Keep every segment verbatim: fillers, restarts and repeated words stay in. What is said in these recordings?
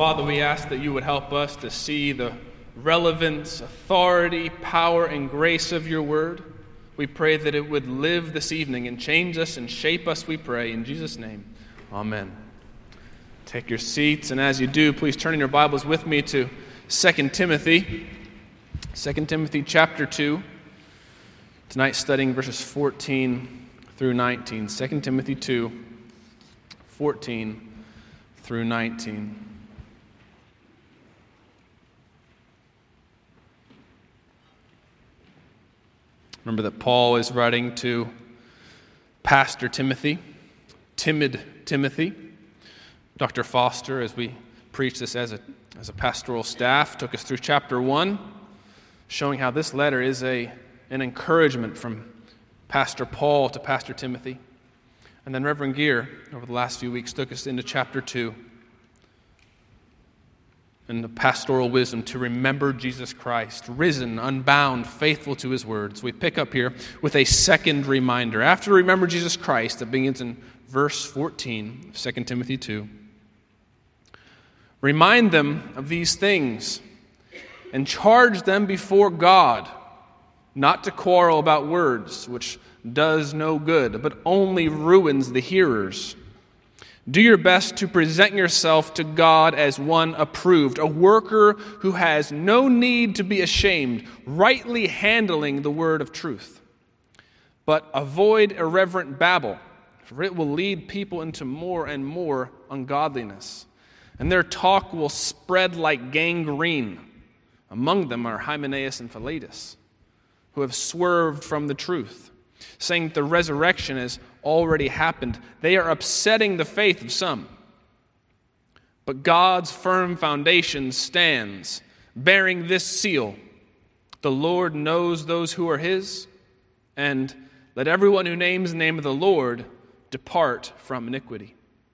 Father, we ask that you would help us to see the relevance, authority, power, and grace of your word. We pray that it would live this evening and change us and shape us, we pray. In Jesus' name, amen. Take your seats, and as you do, please turn in your Bibles with me to Second Timothy. Second Timothy chapter two. Tonight studying verses fourteen through nineteen. Second Timothy two, fourteen through nineteen. Remember that Paul is writing to Pastor Timothy, timid Timothy. Doctor Foster, as we preach this as a, as a pastoral staff, took us through chapter one, showing how this letter is a, an encouragement from Pastor Paul to Pastor Timothy. And then Reverend Gear, over the last few weeks, took us into chapter two and the pastoral wisdom to remember Jesus Christ, risen, unbound, faithful to his words. We pick up here with a second reminder. After remember Jesus Christ, that begins in verse fourteen of Second Timothy two. Remind them of these things and charge them before God not to quarrel about words, which does no good, but only ruins the hearers. Do your best to present yourself to God as one approved, a worker who has no need to be ashamed, rightly handling the word of truth. But avoid irreverent babble, for it will lead people into more and more ungodliness, and their talk will spread like gangrene. Among them are Hymenaeus and Philetus, who have swerved from the truth, saying that the resurrection has already happened. They are upsetting the faith of some. But God's firm foundation stands, bearing this seal: the Lord knows those who are his, and let everyone who names the name of the Lord depart from iniquity.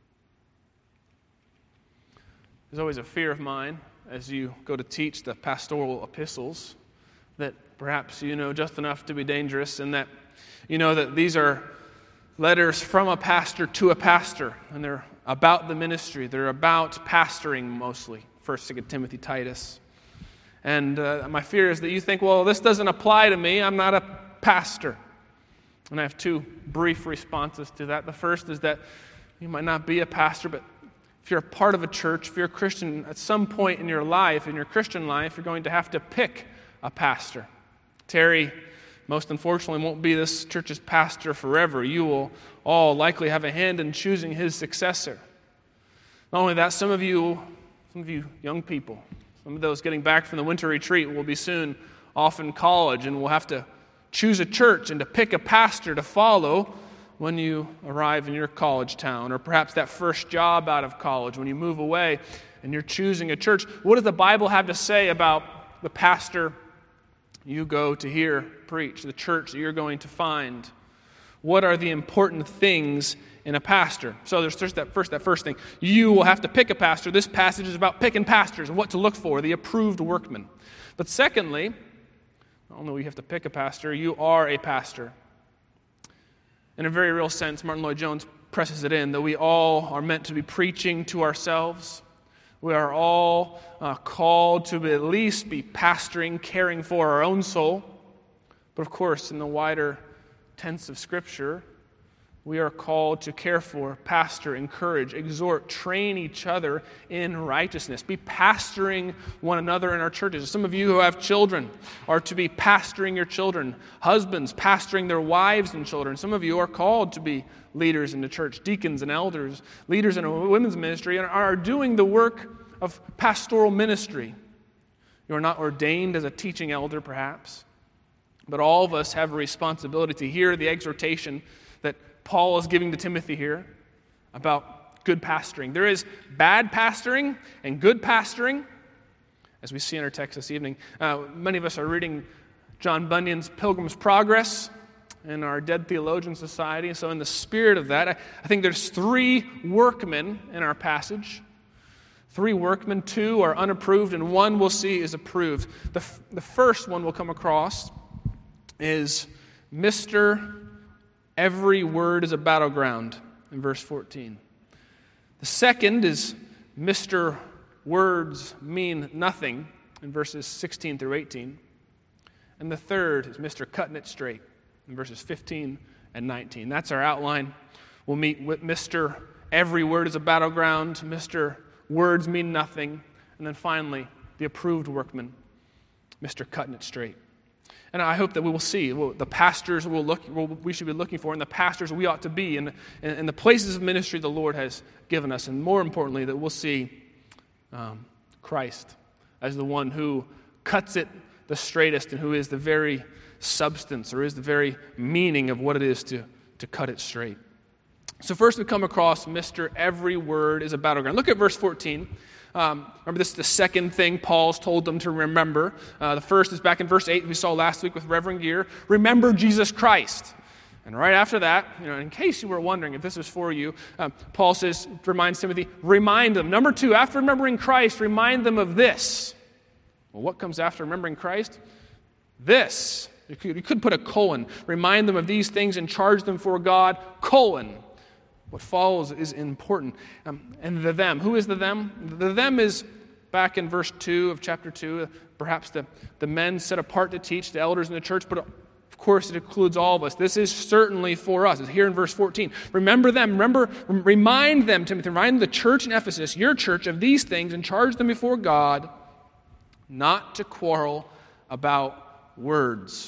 There's always a fear of mine as you go to teach the pastoral epistles that perhaps you know just enough to be dangerous, and that you know that these are letters from a pastor to a pastor, and they're about the ministry. They're about pastoring mostly, First, Second Timothy, Titus. And uh, my fear is that you think, well, this doesn't apply to me. I'm not a pastor. And I have two brief responses to that. The first is that you might not be a pastor, but if you're a part of a church, if you're a Christian, at some point in your life, in your Christian life, you're going to have to pick a pastor. Terry, most unfortunately, won't be this church's pastor forever. You will all likely have a hand in choosing his successor. Not only that, some of you, some of you young people, some of those getting back from the winter retreat will be soon off in college and will have to choose a church and to pick a pastor to follow when you arrive in your college town, or perhaps that first job out of college when you move away and you're choosing a church. What does the Bible have to say about the pastor you go to hear preach, the church that you're going to find? What are the important things in a pastor? So there's first that first that first thing. You will have to pick a pastor. This passage is about picking pastors and what to look for, the approved workman. But secondly, not only do you have to pick a pastor, you are a pastor. In a very real sense, Martin Lloyd-Jones presses it in that we all are meant to be preaching to ourselves. We are all uh, called to at least be pastoring, caring for our own soul. But of course, in the wider tense of Scripture, we are called to care for, pastor, encourage, exhort, train each other in righteousness. Be pastoring one another in our churches. Some of you who have children are to be pastoring your children. Husbands pastoring their wives and children. Some of you are called to be leaders in the church, deacons and elders, leaders in a women's ministry, and are doing the work of pastoral ministry. You are not ordained as a teaching elder, perhaps, but all of us have a responsibility to hear the exhortation that Paul is giving to Timothy here about good pastoring. There is bad pastoring and good pastoring, as we see in our text this evening. Uh, many of us are reading John Bunyan's Pilgrim's Progress in our Dead Theologian Society. So in the spirit of that, I, I think there's three workmen in our passage. Three workmen, two are unapproved, and one we'll see is approved. The, the first one we'll come across is Mister Every word is a battleground in verse fourteen. The second is Mister words mean nothing in verses sixteen through eighteen. And the third is Mister Cutting It Straight in verses fifteen and nineteen. That's our outline. We'll meet with Mister Every Word is a Battleground, Mister Words Mean Nothing, and then finally, the approved workman, Mister Cutting It Straight. And I hope that we will see the pastors we'll look, we should be looking for and the pastors we ought to be in, in, in the places of ministry the Lord has given us. And more importantly, that we'll see um, Christ as the one who cuts it the straightest and who is the very substance or is the very meaning of what it is to, to cut it straight. So first we come across Mister Every Word is a Battleground. Look at verse fourteen. Um, remember, this is the second thing Paul's told them to remember. Uh, the first is back in verse eight we saw last week with Reverend Gear. Remember Jesus Christ. And right after that, you know, in case you were wondering if this was for you, um, Paul says, reminds Timothy, remind them. Number two, after remembering Christ, remind them of this. Well, what comes after remembering Christ? This. You could, you could put a colon. Remind them of these things and charge them for God, colon. What follows is important. Um, and the them. Who is the them? The them is back in verse two of chapter two, perhaps the, the men set apart to teach, the elders in the church, but of course it includes all of us. This is certainly for us. It's here in verse fourteen. Remember them. Remember, remind them, Timothy, remind the church in Ephesus, your church, of these things and charge them before God not to quarrel about words.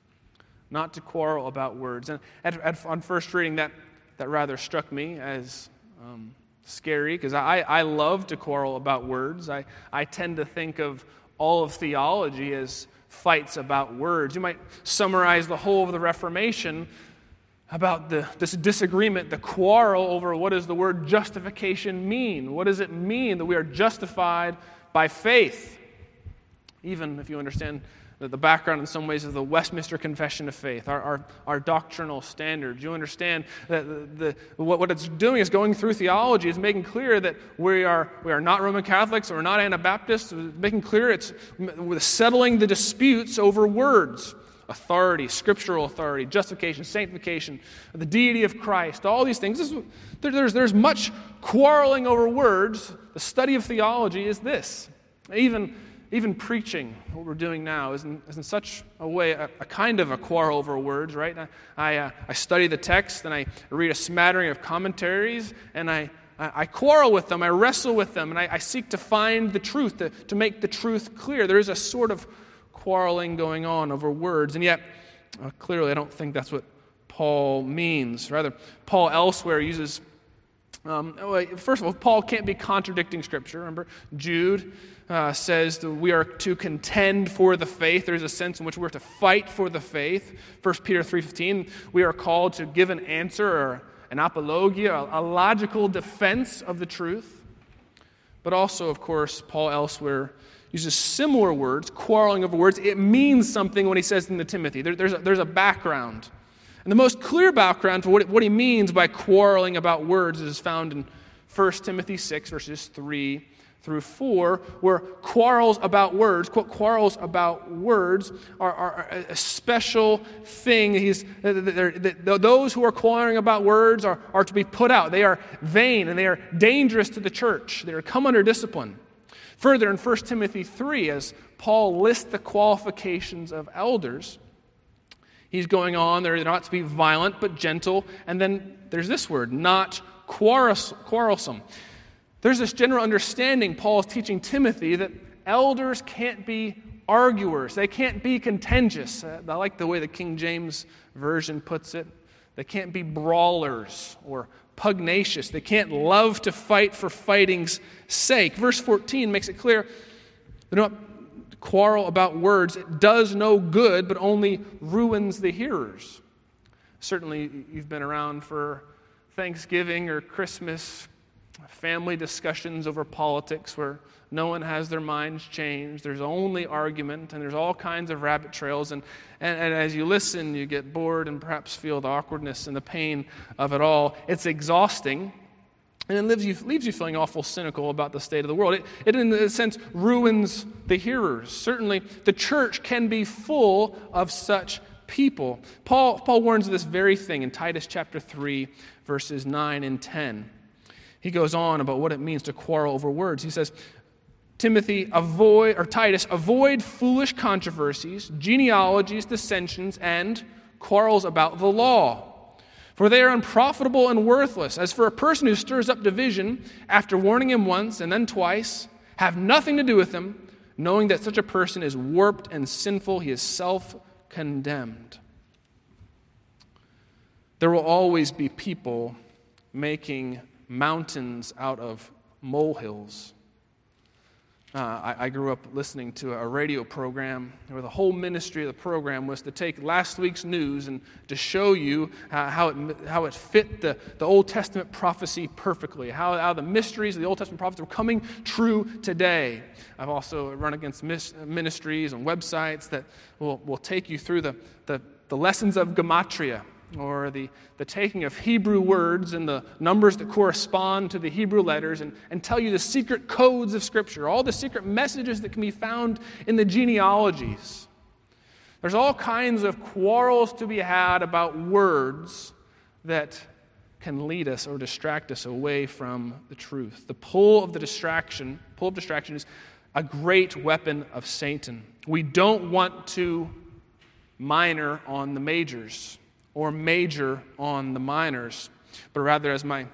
Not to quarrel about words. And at, at, on first reading, that That rather struck me as um, scary because I, I love to quarrel about words. I, I tend to think of all of theology as fights about words. You might summarize the whole of the Reformation about the, this disagreement, the quarrel over what does the word justification mean? What does it mean that we are justified by faith? Even if you understand the background in some ways of the Westminster Confession of Faith, our, our, our doctrinal standards. You understand that the, the, what, what it's doing is going through theology, is making clear that we are, we are not Roman Catholics, we're not Anabaptists, making clear it's settling the disputes over words, authority, scriptural authority, justification, sanctification, the deity of Christ, all these things. This is, there, there's, there's much quarreling over words. The study of theology is this. Even Even preaching, what we're doing now, is in, is in such a way a, a kind of a quarrel over words, right? I I, uh, I study the text, and I read a smattering of commentaries, and I, I, I quarrel with them, I wrestle with them, and I, I seek to find the truth, to, to make the truth clear. There is a sort of quarreling going on over words, and yet, uh, clearly, I don't think that's what Paul means. Rather, Paul elsewhere uses... Um, first of all, Paul can't be contradicting Scripture. Remember, Jude uh, says that we are to contend for the faith. There's a sense in which we're to fight for the faith. First Peter three fifteen, we are called to give an answer or an apologia, a, a logical defense of the truth. But also, of course, Paul elsewhere uses similar words, quarreling over words. It means something when he says in the Timothy. There, there's, a, there's a background. And the most clear background for what, what he means by quarreling about words is found in First Timothy six, verses three through four, where quarrels about words, quarrels about words are, are a special thing. He's, they're, they're, those who are quarreling about words are, are to be put out. They are vain and they are dangerous to the church. They are come under discipline. Further, in First Timothy three, as Paul lists the qualifications of elders, he's going on, they're not to be violent, but gentle. And then there's this word, not quarrelsome. There's this general understanding Paul is teaching Timothy that elders can't be arguers. They can't be contentious. I like the way the King James Version puts it. They can't be brawlers or pugnacious. They can't love to fight for fighting's sake. Verse fourteen makes it clear they don't quarrel about words. It does no good, but only ruins the hearers. Certainly, you've been around for Thanksgiving or Christmas, family discussions over politics where no one has their minds changed. There's only argument, and there's all kinds of rabbit trails. And, and, and as you listen, you get bored and perhaps feel the awkwardness and the pain of it all. It's exhausting. And it leaves you, leaves you feeling awful cynical about the state of the world. It, it, in a sense, ruins the hearers. Certainly, the church can be full of such people. Paul, Paul warns of this very thing in Titus chapter three, verses nine and ten. He goes on about what it means to quarrel over words. He says, Timothy, avoid, or Titus, avoid foolish controversies, genealogies, dissensions, and quarrels about the law. For they are unprofitable and worthless. As for a person who stirs up division, after warning him once and then twice, have nothing to do with him, knowing that such a person is warped and sinful, he is self-condemned. There will always be people making mountains out of molehills. Uh, I, I grew up listening to a radio program where the whole ministry of the program was to take last week's news and to show you uh, how it how it fit the, the Old Testament prophecy perfectly, how, how the mysteries of the Old Testament prophets were coming true today. I've also run against mis- ministries and websites that will, will take you through the, the, the lessons of Gematria, or the, the taking of Hebrew words and the numbers that correspond to the Hebrew letters, and, and tell you the secret codes of Scripture, all the secret messages that can be found in the genealogies. There's all kinds of quarrels to be had about words that can lead us or distract us away from the truth. The pull of the distraction, pull of distraction is a great weapon of Satan. We don't want to minor on the majors, or major on the minors, but rather, as my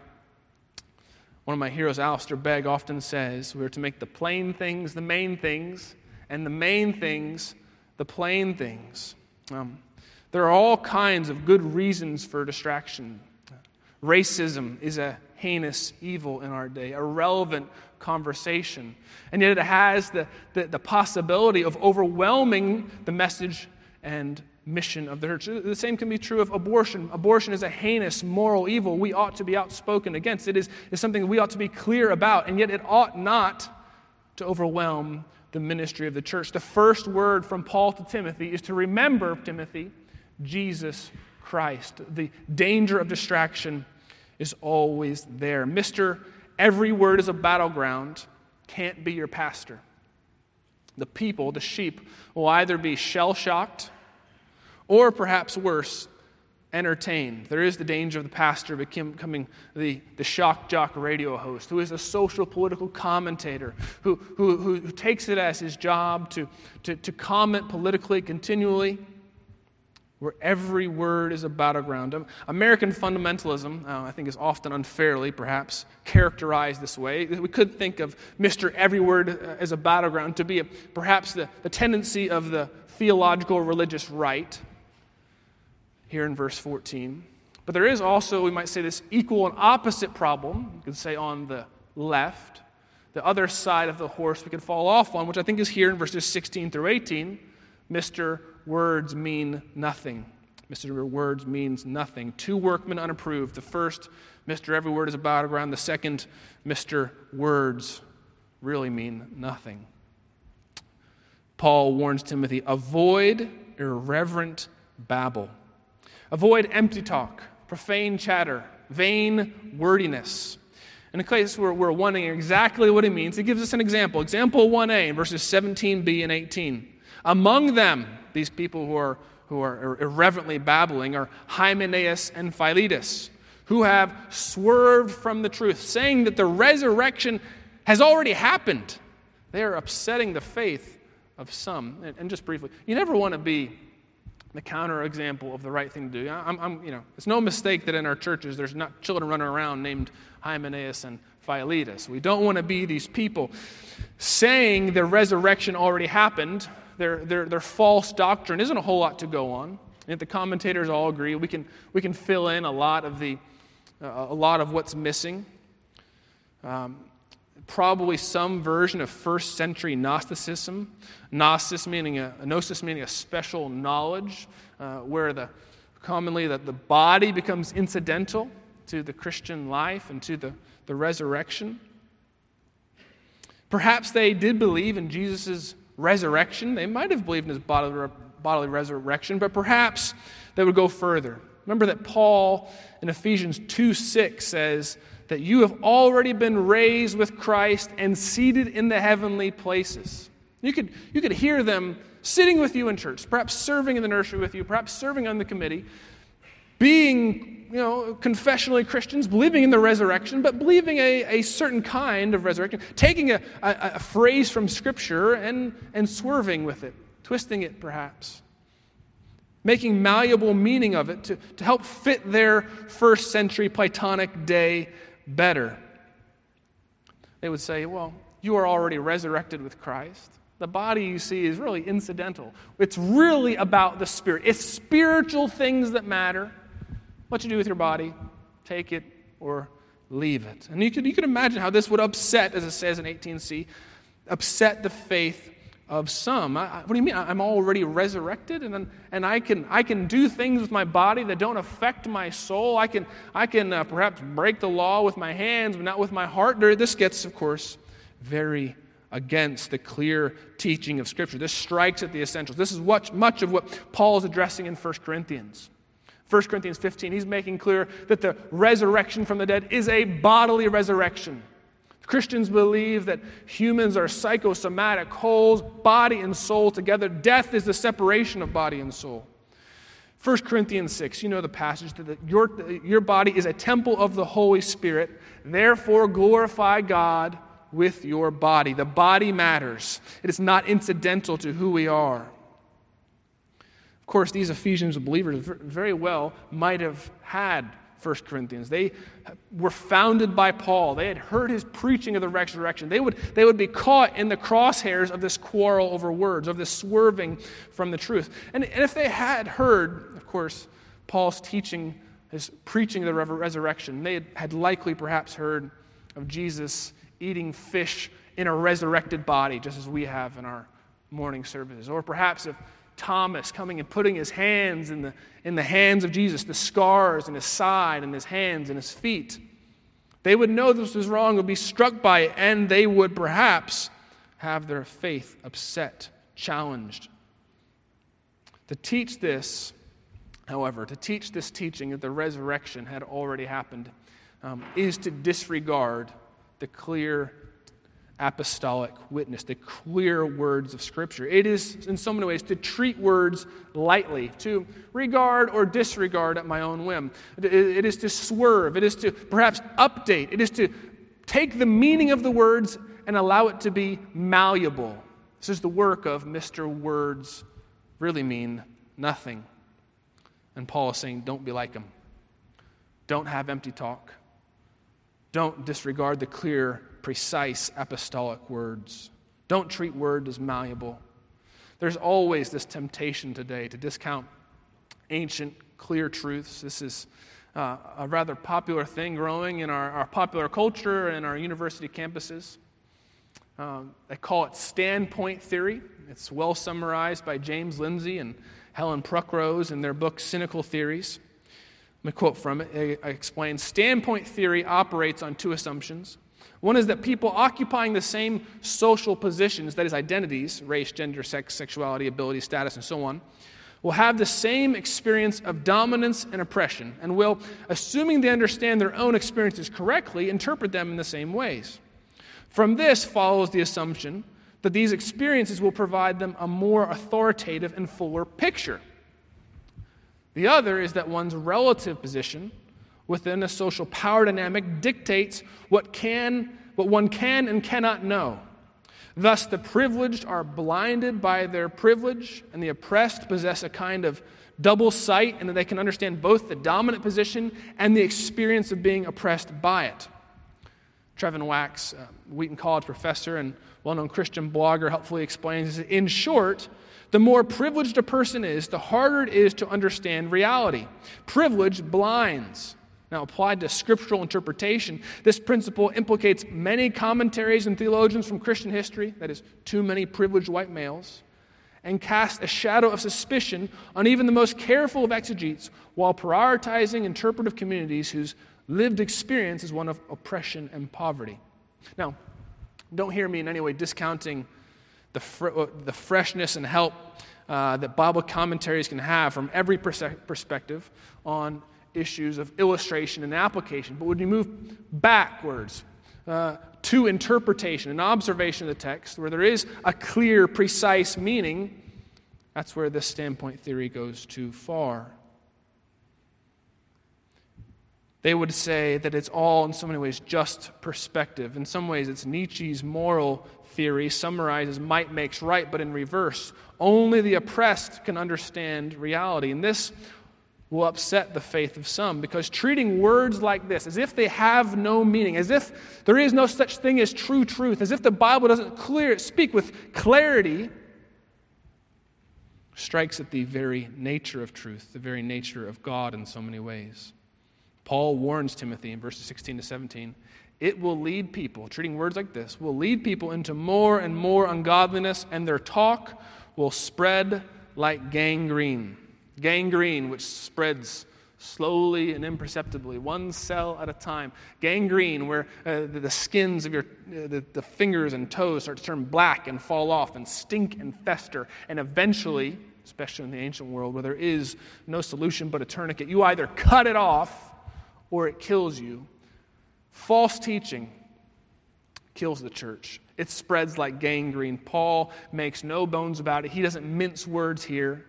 one of my heroes, Alistair Begg, often says, we're to make the plain things the main things, and the main things the plain things. Um, there are all kinds of good reasons for distraction. Racism is a heinous evil in our day, a relevant conversation, and yet it has the, the, the possibility of overwhelming the message and mission of the church. The same can be true of abortion. Abortion is a heinous moral evil we ought to be outspoken against. It is, is something we ought to be clear about, and yet it ought not to overwhelm the ministry of the church. The first word from Paul to Timothy is to remember, Timothy, Jesus Christ. The danger of distraction is always there. Mister Every word is a battleground can't be your pastor. The people, the sheep, will either be shell-shocked or perhaps worse, entertained. There is the danger of the pastor becoming the, the shock jock radio host, who is a social political commentator, who, who, who takes it as his job to, to, to comment politically continually, where every word is a battleground. American fundamentalism, uh, I think, is often unfairly, perhaps, characterized this way. We could think of Mister Every Word as a battleground to be a, perhaps the, the tendency of the theological religious right, here in verse fourteen. But there is also, we might say, this equal and opposite problem, you could say on the left, the other side of the horse we could fall off on, which I think is here in verses sixteen through eighteen. Mister Words mean nothing. Mister Words means nothing. Two workmen unapproved. The first, Mister Every Word is a battleground. The second, Mister Words really mean nothing. Paul warns Timothy, avoid irreverent babble. Avoid empty talk, profane chatter, vain wordiness. In a case where we're wondering exactly what it means, it gives us an example. Example one A in verses seventeen b and eighteen. Among them, these people who are, who are irreverently babbling, are Hymenaeus and Philetus, who have swerved from the truth, saying that the resurrection has already happened. They are upsetting the faith of some. And, and just briefly, you never want to be the counterexample of the right thing to do. I'm, I'm, you know, it's no mistake that in our churches there's not children running around named Hymenaeus and Philetus. We don't want to be these people saying the resurrection already happened. Their, their, their false doctrine isn't a whole lot to go on. And the commentators all agree we can we can fill in a lot of the uh, a lot of what's missing. Um, Probably some version of first century Gnosticism. Gnosis meaning a, gnosis meaning a special knowledge, uh, where the commonly that the body becomes incidental to the Christian life and to the, the resurrection. Perhaps they did believe in Jesus' resurrection. They might have believed in his bodily, bodily resurrection, but perhaps they would go further. Remember that Paul in Ephesians two six says that you have already been raised with Christ and seated in the heavenly places. You could, you could hear them sitting with you in church, perhaps serving in the nursery with you, perhaps serving on the committee, being, you know, confessionally Christians, believing in the resurrection, but believing a, a certain kind of resurrection, taking a, a, a phrase from Scripture and, and swerving with it, twisting it perhaps, making malleable meaning of it to, to help fit their first century Platonic day better. They would say, well, you are already resurrected with Christ. The body you see is really incidental. It's really about the Spirit. It's spiritual things that matter. What you do with your body, take it or leave it. And you could, you could imagine how this would upset, as it says in eighteen c, upset the faith of some. I, I, what do you mean? I'm already resurrected, and and I can I can do things with my body that don't affect my soul. I can I can uh, perhaps break the law with my hands, but not with my heart. This gets, of course, very against the clear teaching of Scripture. This strikes at the essentials. This is what much of what Paul is addressing in First Corinthians. First Corinthians fifteen, he's making clear that the resurrection from the dead is a bodily resurrection. Christians believe that humans are psychosomatic wholes, body and soul together. Death is the separation of body and soul. First Corinthians six, you know the passage, that your, your body is a temple of the Holy Spirit. Therefore glorify God with your body. The body matters. It is not incidental to who we are. Of course, these Ephesians believers very well might have had First Corinthians. They were founded by Paul. They had heard his preaching of the resurrection. They would, they would be caught in the crosshairs of this quarrel over words, of this swerving from the truth. And, and if they had heard, of course, Paul's teaching, his preaching of the resurrection, they had, had likely perhaps heard of Jesus eating fish in a resurrected body, just as we have in our morning services. Or perhaps if Thomas coming and putting his hands in the, in the hands of Jesus, the scars in his side and his hands and his feet. They would know this was wrong, would be struck by it, and they would perhaps have their faith upset, challenged. To teach this, however, to teach this teaching that the resurrection had already happened um, is to disregard the clear apostolic witness, the clear words of Scripture. It is, in so many ways, to treat words lightly, to regard or disregard at my own whim. It is to swerve. It is to perhaps update. It is to take the meaning of the words and allow it to be malleable. This is the work of Mister Words really mean nothing. And Paul is saying, don't be like him. Don't have empty talk. Don't disregard the clear, precise apostolic words. Don't treat word as malleable. There's always this temptation today to discount ancient, clear truths. This is uh, a rather popular thing growing in our, our popular culture and our university campuses. Um, they call it standpoint theory. It's well summarized by James Lindsay and Helen Pruckrose in their book, Cynical Theories. Let me quote from it. I explain, standpoint theory operates on two assumptions. One is that people occupying the same social positions, that is identities, race, gender, sex, sexuality, ability, status, and so on, will have the same experience of dominance and oppression and will, assuming they understand their own experiences correctly, interpret them in the same ways. From this follows the assumption that these experiences will provide them a more authoritative and fuller picture. The other is that one's relative position within a social power dynamic dictates what can, what one can and cannot know. Thus, the privileged are blinded by their privilege, and the oppressed possess a kind of double sight, and that they can understand both the dominant position and the experience of being oppressed by it. Trevin Wax, uh, Wheaton College professor and well-known Christian blogger, helpfully explains, in short, the more privileged a person is, the harder it is to understand reality. Privilege blinds. Now, applied to scriptural interpretation, this principle implicates many commentaries and theologians from Christian history, that is, too many privileged white males, and casts a shadow of suspicion on even the most careful of exegetes while prioritizing interpretive communities whose lived experience is one of oppression and poverty. Now, don't hear me in any way discounting the, fr- the freshness and help uh, that Bible commentaries can have from every pers- perspective on issues of illustration and application. But when you move backwards uh, to interpretation and observation of the text, where there is a clear, precise meaning, that's where this standpoint theory goes too far. They would say that it's all, in so many ways, just perspective. In some ways, it's Nietzsche's moral theory, summarizes might makes right, but in reverse. Only the oppressed can understand reality. And this will upset the faith of some, because treating words like this, as if they have no meaning, as if there is no such thing as true truth, as if the Bible doesn't clear, speak with clarity, strikes at the very nature of truth, the very nature of God in so many ways. Paul warns Timothy in verses sixteen to seventeen, it will lead people, treating words like this, will lead people into more and more ungodliness, and their talk will spread like gangrene. Gangrene, which spreads slowly and imperceptibly, one cell at a time. Gangrene, where uh, the, the skins of your uh, the, the fingers and toes start to turn black and fall off and stink and fester, and eventually, especially in the ancient world where there is no solution but a tourniquet, you either cut it off or it kills you. False teaching kills the church. It spreads like gangrene. Paul makes no bones about it. He doesn't mince words here.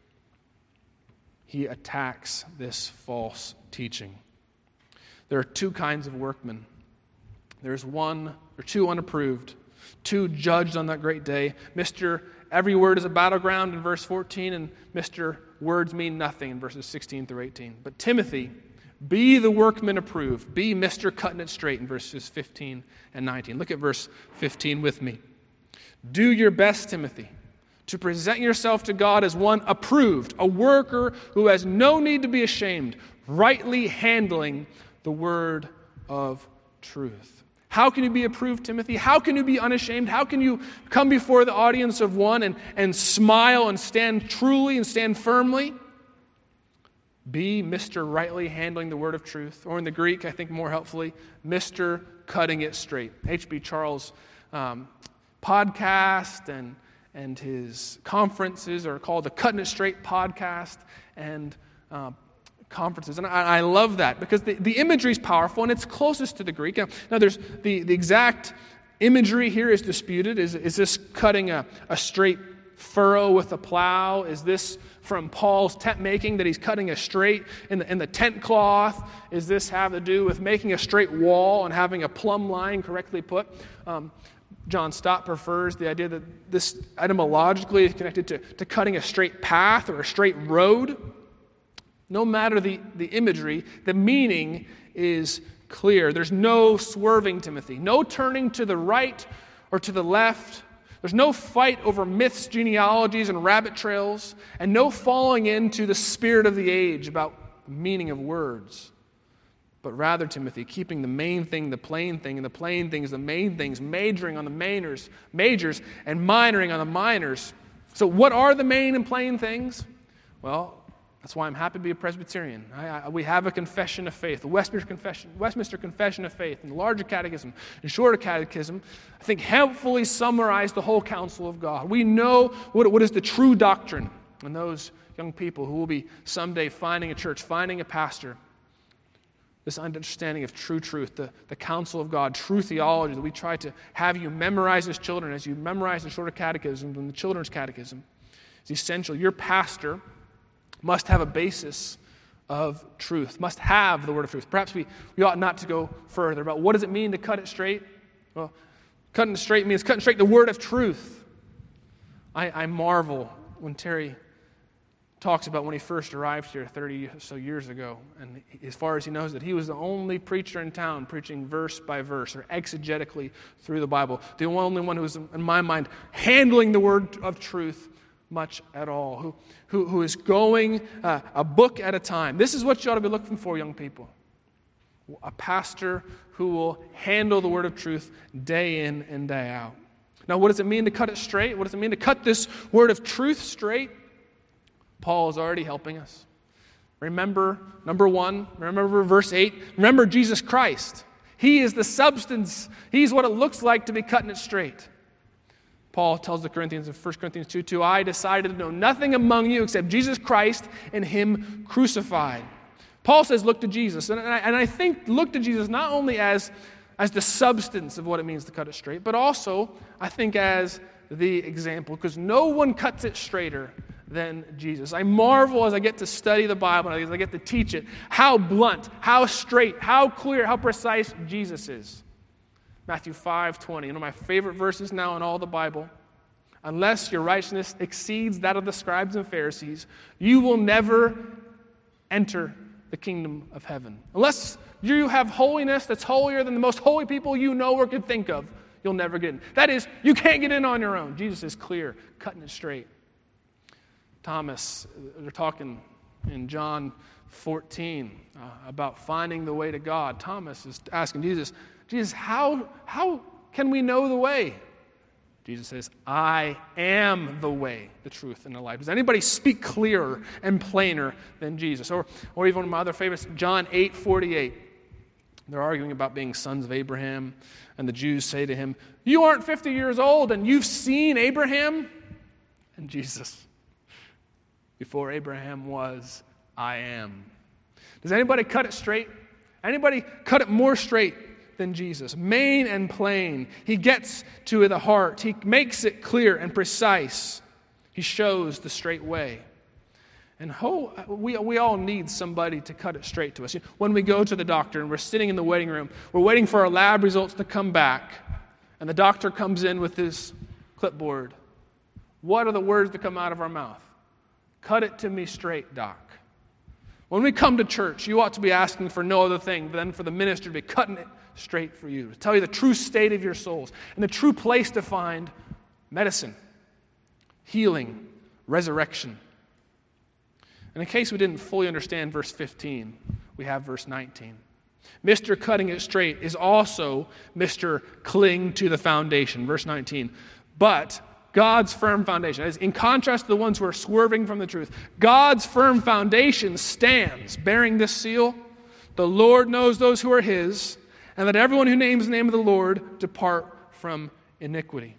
He attacks this false teaching. There are two kinds of workmen. There's one or two unapproved, two judged on that great day. Mister Every word is a battleground in verse fourteen, and Mister Words mean nothing in verses sixteen through eighteen. But Timothy, be the workman approved. Be Mister Cutting It Straight in verses fifteen and nineteen. Look at verse fifteen with me. Do your best, Timothy, to present yourself to God as one approved, a worker who has no need to be ashamed, rightly handling the word of truth. How can you be approved, Timothy? How can you be unashamed? How can you come before the audience of one and, and smile and stand truly and stand firmly? Be Mister Rightly Handling the Word of Truth. Or in the Greek, I think more helpfully, Mister Cutting It Straight. H B Charles' um, podcast and, and his conferences are called the Cutting It Straight podcast and uh, conferences. And I, I love that because the, the imagery is powerful and it's closest to the Greek. Now, now there's the, the exact imagery here is disputed. Is, is this cutting a, a straight furrow with a plow? Is this from Paul's tent making that he's cutting a straight in the, in the tent cloth? Is this have to do with making a straight wall and having a plumb line correctly put? Um, John Stott prefers the idea that this etymologically is connected to, to cutting a straight path or a straight road. No matter the, the imagery, the meaning is clear. There's no swerving, Timothy. No turning to the right or to the left. There's no fight over myths, genealogies, and rabbit trails, and no falling into the spirit of the age about the meaning of words. But rather, Timothy, keeping the main thing the plain thing, and the plain things the main things, majoring on the mainers, majors, and minoring on the minors. So what are the main and plain things? Well, that's why I'm happy to be a Presbyterian. I, I, we have a confession of faith, the Westminster Confession, Westminster Confession of Faith, and the larger catechism and shorter catechism, I think helpfully summarize the whole counsel of God. We know what, what is the true doctrine. And those young people who will be someday finding a church, finding a pastor, this understanding of true truth, the, the counsel of God, true theology that we try to have you memorize as children, as you memorize the shorter catechism and the children's catechism, is essential. Your pastor must have a basis of truth, must have the word of truth. Perhaps we, we ought not to go further about what does it mean to cut it straight? Well, cutting it straight means cutting straight the word of truth. I, I marvel when Terry talks about when he first arrived here thirty or so years ago, and as far as he knows that he was the only preacher in town preaching verse by verse or exegetically through the Bible, the only one who was, in my mind, handling the word of truth much at all, who, who, who is going uh, a book at a time. This is what you ought to be looking for, young people. A pastor who will handle the word of truth day in and day out. Now, what does it mean to cut it straight? What does it mean to cut this word of truth straight? Paul is already helping us. Remember, number one, remember verse eight, remember Jesus Christ. He is the substance. He's what it looks like to be cutting it straight. Paul tells the Corinthians in First Corinthians two two, I decided to know nothing among you except Jesus Christ and Him crucified. Paul says, look to Jesus. And I, and I think look to Jesus not only as, as the substance of what it means to cut it straight, but also, I think, as the example. Because no one cuts it straighter than Jesus. I marvel as I get to study the Bible, as I get to teach it, how blunt, how straight, how clear, how precise Jesus is. Matthew five twenty, one of my favorite verses now in all the Bible. Unless your righteousness exceeds that of the scribes and Pharisees, you will never enter the kingdom of heaven. Unless you have holiness that's holier than the most holy people you know or could think of, you'll never get in. That is, you can't get in on your own. Jesus is clear, cutting it straight. Thomas, they're talking in John fourteen uh, about finding the way to God. Thomas is asking Jesus, Jesus, how, how can we know the way? Jesus says, I am the way, the truth, and the life. Does anybody speak clearer and plainer than Jesus? Or, or even one of my other favorites, John eight forty-eight. They're arguing about being sons of Abraham, and the Jews say to him, you aren't fifty years old, and you've seen Abraham? And Jesus, before Abraham was, I am. Does anybody cut it straight? Anybody cut it more straight than Jesus? Main and plain. He gets to the heart. He makes it clear and precise. He shows the straight way. And ho, we, we all need somebody to cut it straight to us. When we go to the doctor and we're sitting in the waiting room, we're waiting for our lab results to come back, and the doctor comes in with his clipboard. What are the words that come out of our mouth? Cut it to me straight, doc. When we come to church, you ought to be asking for no other thing than for the minister to be cutting it straight for you, to tell you the true state of your souls and the true place to find medicine, healing, resurrection. And in case we didn't fully understand verse fifteen, we have verse nineteen. Mister Cutting It Straight is also Mister Cling to the Foundation. Verse nineteen. But God's firm foundation, as in contrast to the ones who are swerving from the truth, God's firm foundation stands, bearing this seal. The Lord knows those who are his, and let everyone who names the name of the Lord depart from iniquity.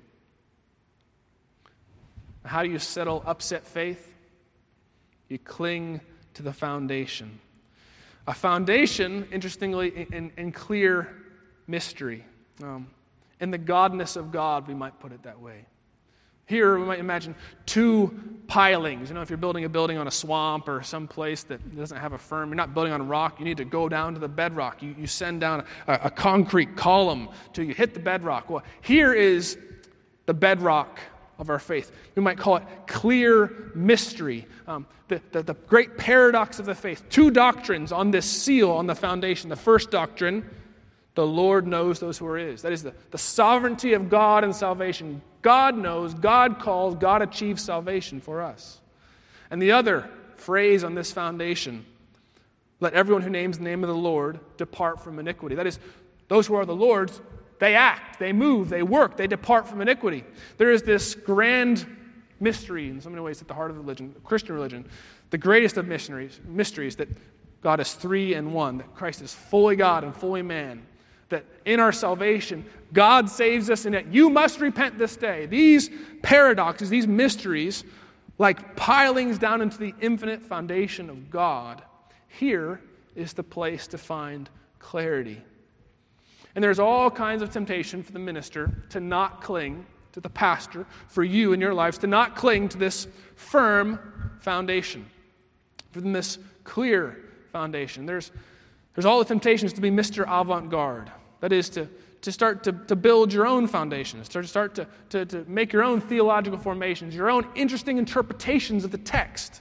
How do you settle upset faith? You cling to the foundation. A foundation, interestingly, in, in clear mystery. Um, in the godness of God, we might put it that way. Here, we might imagine two pilings. You know, if you're building a building on a swamp or some place that doesn't have a firm, you're not building on a rock, you need to go down to the bedrock. You, you send down a, a concrete column till you hit the bedrock. Well, here is the bedrock of our faith. We might call it clear mystery. Um, the, the, the great paradox of the faith. Two doctrines on this seal, on the foundation. The first doctrine, the Lord knows those who are his. That is the, the sovereignty of God and salvation. God knows, God calls, God achieves salvation for us. And the other phrase on this foundation, let everyone who names the name of the Lord depart from iniquity. That is, those who are the Lord's, they act, they move, they work, they depart from iniquity. There is this grand mystery, in so many ways, at the heart of religion, Christian religion, the greatest of mysteries, mysteries that God is three and one, that Christ is fully God and fully man, that in our salvation, God saves us, and that you must repent this day. These paradoxes, these mysteries, like pilings down into the infinite foundation of God, here is the place to find clarity. And there's all kinds of temptation for the minister to not cling to the pastor, for you in your lives, to not cling to this firm foundation, for this clear foundation. There's, there's all the temptations to be Mister Avant-Garde. That is, to, to start to, to build your own foundations, to start to, to, to make your own theological formations, your own interesting interpretations of the text.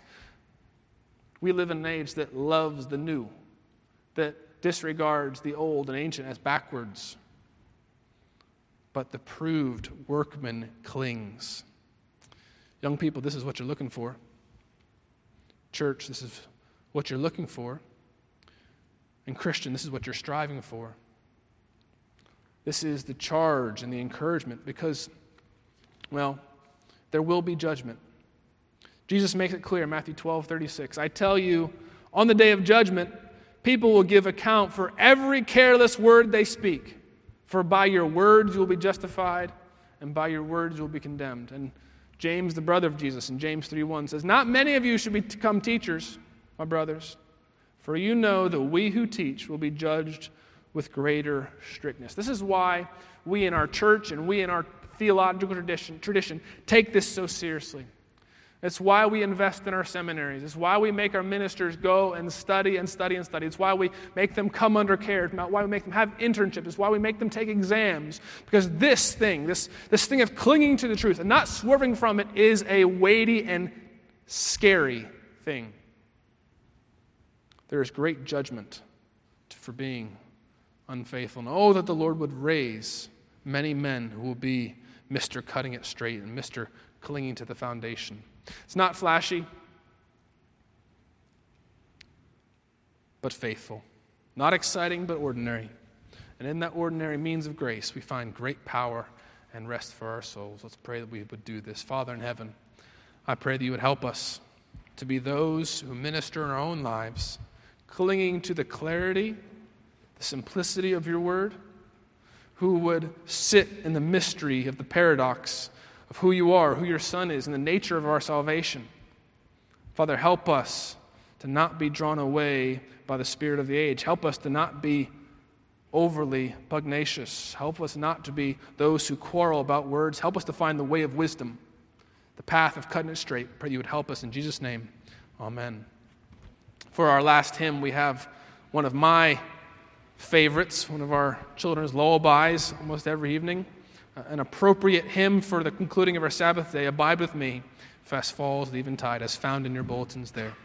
We live in an age that loves the new, that disregards the old and ancient as backwards. But the proved workman clings. Young people, this is what you're looking for. Church, this is what you're looking for. And Christian, this is what you're striving for. This is the charge and the encouragement because, well, there will be judgment. Jesus makes it clear, Matthew twelve thirty-six. I tell you, on the day of judgment, people will give account for every careless word they speak. For by your words you will be justified, and by your words you will be condemned. And James, the brother of Jesus, in James three one says, not many of you should become teachers, my brothers, for you know that we who teach will be judged with greater strictness. This is why we in our church and we in our theological tradition, tradition take this so seriously. It's why we invest in our seminaries. It's why we make our ministers go and study and study and study. It's why we make them come under care. It's not why we make them have internships. It's why we make them take exams. Because this thing, this, this thing of clinging to the truth and not swerving from it is a weighty and scary thing. There is great judgment for being unfaithful. And oh, that the Lord would raise many men who will be Mister Cutting It Straight and Mister Clinging to the Foundation. It's not flashy, but faithful. Not exciting, but ordinary. And in that ordinary means of grace, we find great power and rest for our souls. Let's pray that we would do this. Father in heaven, I pray that you would help us to be those who minister in our own lives, clinging to the clarity, the simplicity of your word, who would sit in the mystery of the paradox of who you are, who your Son is, and the nature of our salvation. Father, help us to not be drawn away by the spirit of the age. Help us to not be overly pugnacious. Help us not to be those who quarrel about words. Help us to find the way of wisdom, the path of cutting it straight. Pray you would help us in Jesus' name. Amen. For our last hymn, we have one of my favorites, one of our children's lullabies almost every evening. An appropriate hymn for the concluding of our Sabbath day, Abide With Me, Fast Falls the Eventide, as found in your bulletins there.